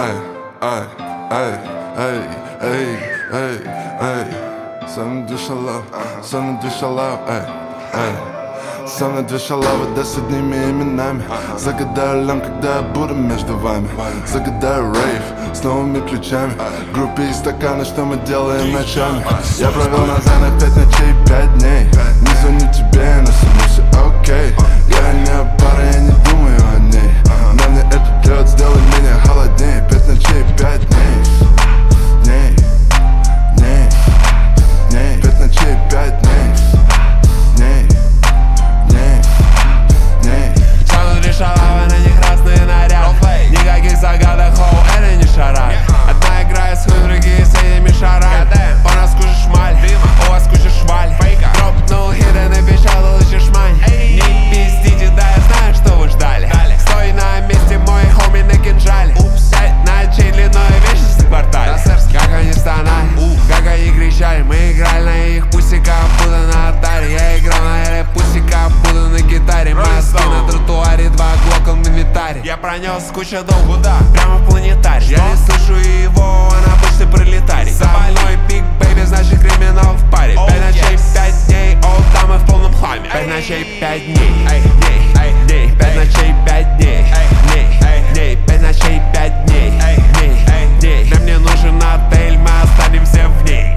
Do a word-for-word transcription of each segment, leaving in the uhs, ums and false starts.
ай, ай, ай, ай, ай, ай, ай. Со мной две шалавы, со мной две шалавы, ай, ай. Со мной две шалавы, да с одними именами. Загадаю лям, когда я буду между вами. Загадаю рейв с новыми ключами. Группе и стаканы, что мы делаем ночами. Я провел на зайнах пять ночей, пять дней. Не звоню тебе, но со мной все окей. Я не о паре, я не думаю о ней. Но мне этот лед сделай меня холодней. Пять ночей, пять дней. Дней, дней, дней. Пять ночей, пять дней. Дней, дней, дней. Тянут лишь шалавы, на них разные наряды. Никаких загадок, хоу, это не шарад. Одна играет с хуй, другие с этими шарами. У нас куча шмаль, у вас куча шваль. Дропнул хит и напечатал еще шмаль. Не пиздите, да я знаю, что вы ждали. Стой на месте, мой хоми на кинжале. Пять ночей длиной вечности в квартале. Как они стонали, как они кричали. Мы играли на их пусиках, будто на атаре. Я играл на эре пусиках, буду на гитаре. Маски на тротуаре, два глока в инвентаре. Я пронес куча дом, куда? Прямо в планетарий. Я не слышу его, он обычный пролетарий. Со мной биг бэйби, значит криминал в паре. Пять ночей, пять дней, олд дамы в полном хламе. Пять ночей, пять дней, дней, дней. Пять ночей, пять дней, дней, дней. Пять ночей, пять дней, дней, дней. Да мне нужен отель, мы останемся в ней.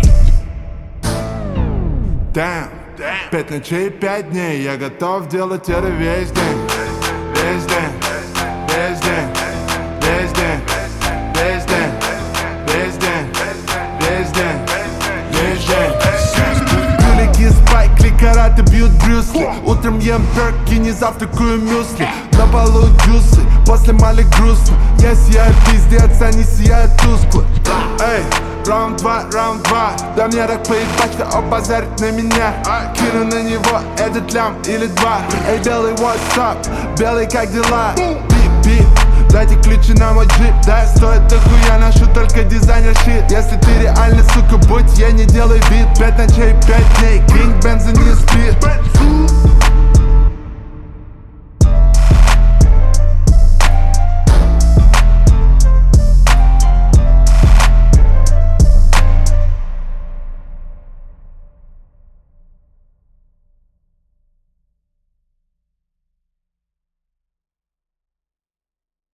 Damn. Пять ночей, пять дней. Я готов делать это весь день. Весь день, весь день, весь день, весь день, весь день, весь день, весь день. Великий спайк, караты бьют Брюсли. Утром ем перки, не завтракаю мюсли. На полу дюсы, после мали грустно. Я сияю пиздец, они сияют тускло. Эй, раунд два, раунд два. Да мне так поебать, что обозарит на меня. Кину на него этот лям или два. Эй, белый, what's up? Белый, как дела? Бип-бип, дайте ключи на мой джип. Да, стоит дохуя, ношу только дизайнер щит. Если ты реально, сука, будь, я не делай вид. Пять ночей, пять дней, кинг бензин не спит.